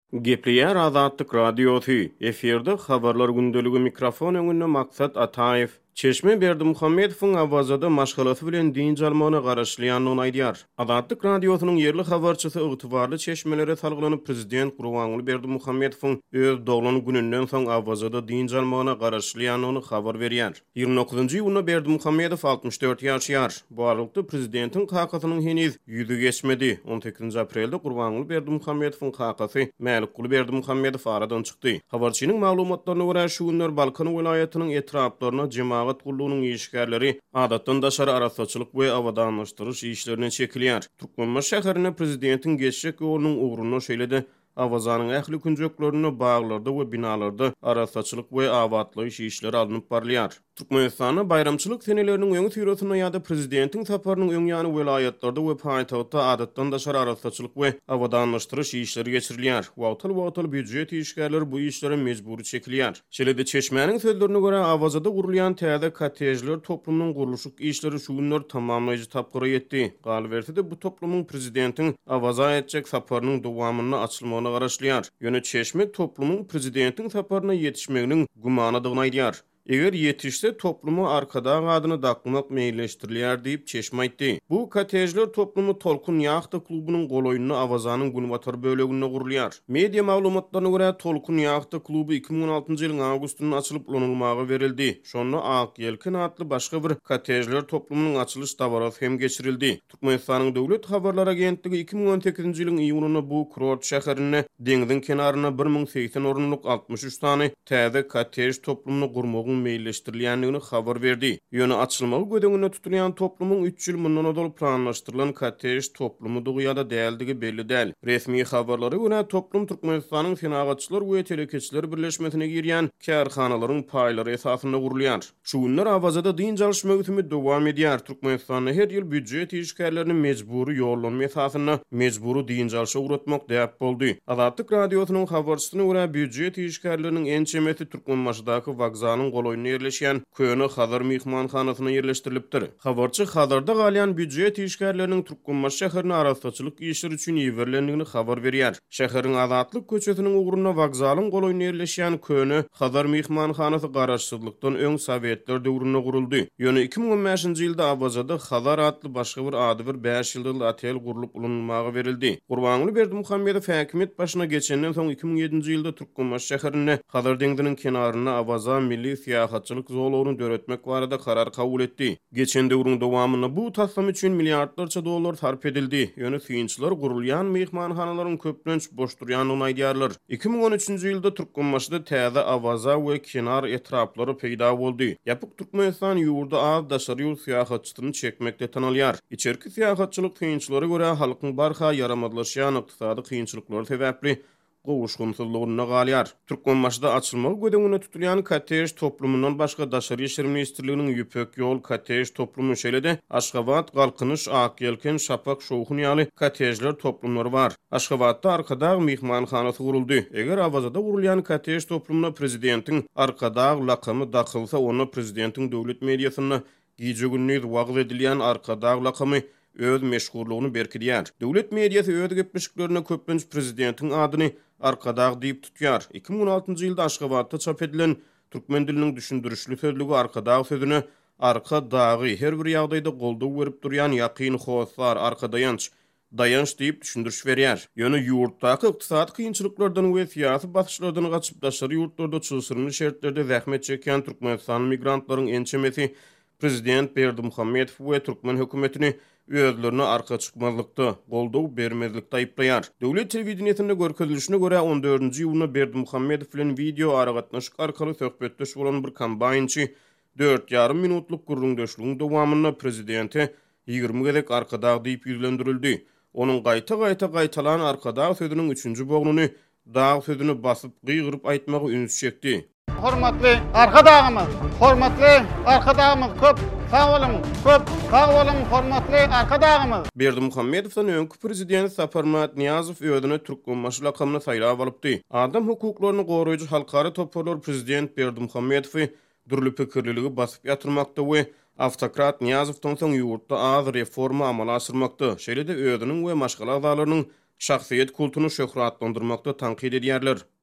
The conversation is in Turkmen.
Gepliýär Azatlyk radiosu. Eferde habarlar gündölügi mikrofon öňünde maksat Ataev. Çeşme Berdimuhammedowyň awazada maşgalasy bilen din jalmany garaşlýanyny aýdýar. Azatlyk radiosynyň yerli habarçysy ygtybarly çeşmelere salgylanyp prezident Gurbanguly Berdimuhammedowyň öz doglan gününden soň awazada din jalmany garaşlýanyny habar berýär. 29-njy ýylyna Berdimuhammedow 64 ýaşaýar. Bu aralykda prezidentiň hakasynyň heniz ýüzü geçmedi. 18 aprelde Gurbanguly Berdimuhammedowyň hakasy Mälikguly Berdimuhammedow aradan çykdy. Habarçynyň maglumatlaryna görä şu günler Balkan welaýatynyň etraplaryna jemaat gurlugynyň işgärleri adatdan daşary arasaçylyk we awadanlaşdyryş işlerine çekilýär. Türkmenbaş şäherine prezidentiň geçjek ýolunyň ugruny şeýlede awazanyň ähli künjeklerini baglarda we binalarda arasaçylyk we awatlyş işleri alınıp barlýar. Türkmenistana bayramçylyk seneleriniň öňü süýresinde ýa-da prezidentiň saparynyň öň ýany welaýatlarda we paýtagtda adatdan daşary arasaçylyk we awadanlaşdyryş işleri geçirilýär. Wagtly büdjet işgärleri bu işlere mejburi çekilýär. Şeýle-de Çeşmäniň sözlerine görä awazada gurulýan täze kottejler toplumynyň guruluşyk işleri şu günler tamamlaýjy tapgyra ýetdi. Galy berse-de bu toplumyň prezidentiň awaza etjek saparynyň dowamyny açylmagyna garaşlýar. Ýöne Çeşme toplumyň prezidentiň saparyna ýetişmeginiň gumanadygyny aýdýar. Eger yetişse toplumu arkada adyny dakmak meýilleşdirilýär diýip Çeşme aýtdy. Bu kottejler toplumu Tolkun Ýahta klubynyň goloýuny awazanyň günwatar böleginde gurulýar. Media maglumatlaryna görä Tolkun Ýahta kluby 2016-njy ýylyň awgustyny açylyp ulanymagy berildi. Şonda Ak Ýelkin adly başga bir kottejler toplumynyň açylış dabarasy hem geçirildi. Türkmenistanyň döwlet habarlar agentligi 2018-nji ýylyň iýulyna bu Kurort şäherine deňiziň kenaryna 1080 orunluk 63 tany täze kottej toplumyny gurmagyň meýilleşdirilýändigini habar berdi. Ýöne açylmagy gödeňine tutulýan toplumyň 3 ýyl mundan odol planlaşdyrylan kottej toplumy ýa-da däldigi belli däl. Resmi habarlara görä toplum Türkmenistanyň Senagatçylar we Telekeçiler birleşmesine girýän kärhanalaryň paýlary esasynda gurulýar. Şu günler awazada din jalyş möhütimi dowam edýär. Türkmenistanyň her ýyl büdjet işgärlerini mejburi ýollanma esasynda mejburi din jalşa uğratmak däp boldy. Azatlyk radiosynyň habarçysyna görä büdjet işgärleriniň en çemeti Türkmenbaşydaky wagzanyň goloýuny ýerleşýän Köne Hazar mehmanhanasyna ýerleşdirilipdir. Habarçy Hazarda galýan büdjet işgärleriniň Türkmenbaş şäherine arasaçylyk işleri üçin ýeberlendigini habar berýär. Şäheriň Azatlyk köçesiniň ugruny wagzalyň goloýuny ýerleşýän Köne Hazar mehmanhanasy garaşsyzlykdan öň Sowetler döwründe guruldy. Ýöne 2015-nji ýylda Awazada Hazar adly başga bir ady bir 5 ýyldyk otel gurulyp ulanmagy berildi. Gurbanguly Berdimuhammedow häkimet başyna geçenden soň 2007-nji ýylda Türkmenbaş şäherine Hazar deňdiniň kenaryna Awaza milli siýasatçylyk zolawyny döretmek barada karar kabul etdi. Geçen döwrüň dowamyna bu taslam üçin milliardlarça dollar sarf edildi. Ýöne süýünçiler gurulýan mehmanhanalaryň köplenç boş durýanyny aýdýarlar. 2013-nji ýylda Türkmenbaşyda täze Awaza we kenar etraplary peýda boldy. Ýapyk Türkmenistan ýurda az daşary ýol siýasatçylygyny çekmekde tanalýar. İçerki siýasatçylyk süýünçilere görä halkyň barha yaramadlaşýan ykdysady kynçylyklary sebäpli gowuşgunsyzlygyna galýar. Türkmenbaşyda açylmaly gödeňine tutulýan kottej toplumyndan başga daşary işler ministrliginiň ýüpek ýol kottej toplumy şeýle-de Aşgabat, Galkynyş, Ak Ýelken, Şapak, Şowhun ýaly kottejler toplumlary bar. Aşgabatda arkada mehmanhanasy guruldy. Eger Awazada gurulýan kottej toplumyna prezidentiň arkada lakamy dakylsa, onu prezidentiň döwlet mediasyna giýjegünni wagt edilýän arkada lakamy öz meşgurlugyny berkidýär. Döwlet mediasy öz gepleşiklerine köplenç prezidentiň adyny arkada diýip tutýar. 2016-njy ýylda Aşgabatda çap edilen türkmen diliniň düşündürüşli sözlügi arkada sözüne arka dagy her bir ýagdaýda goldaw berip durýan ýakyn howsar arkadaýanç dayanç diýip düşündürüş berýär. Ýöne ýurtdaky ykdysady kynçylyklardan we siýasy basyşlardan gaçyp daşary ýurtlarda çylsyrmy şertlerde zähmet çekýän Türkmenistan migrantlaryň ençemesi prezident Berdimuhammedow we Türkmen hökümetini özlerine arka çykmazlykda, goldaw bermezlikde aýplaýar. Döwlet telewizionyasynda görkezilişine görä 14-nji ýylyna Berdimuhammedow bilen video aragatnaşyk arkaly söhbetleş bolan bir kombaýnçy 4,5 minutluk gurrundeşligiň dowamyna prezidenti 20 gezek arkada diýip ýüzlendirildi. Onuň gaýta gaýtalan arkada sözüniň 3-nji bognuny dag sözüni basyp gyýgyryp aýtmagy üns çekdi. Hormatly arkadaşlarymyz, hormatly arkadaşlarymyz, köp sağ olun, hormatly arkadaşlarymyz. Berdimuhammedowdan öňkü prezident Saparmat Niyazow öýüne Türkmenbaşy lakamyny saýlap alypdy. Adam hukuklaryny goraýjy halkara toplar prezident Berdimuhammedowy durly pikirliligi basyp ýatyrmakda we Avtokrat Niyazowdan soň ýurtda az reforma amala asyrmakda. Şeýle-de özüniň we maşgala agzalarynyň şahsiýet kultuny şöhratlandyrmakda tankid edýärler.